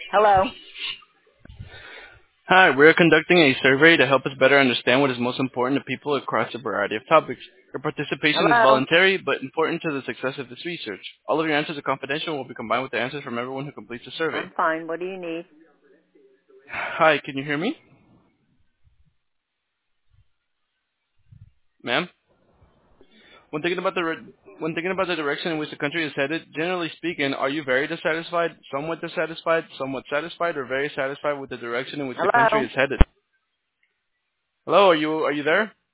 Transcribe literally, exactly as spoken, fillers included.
Hello? Hi, we're conducting a survey to help us better understand what is most important to people across a variety of topics. Your participation is Hello? voluntary but important to the success of this research. All of your answers are confidential and will be combined with the answers from everyone who completes the survey. I'm fine. What do you need? Hi, can you hear me? Ma'am? When thinking about the re- when thinking about the direction in which the country is headed, generally speaking, are you very dissatisfied, somewhat dissatisfied, somewhat satisfied, or very satisfied with the direction in which the country Hello? is headed? Hello, are you are you there?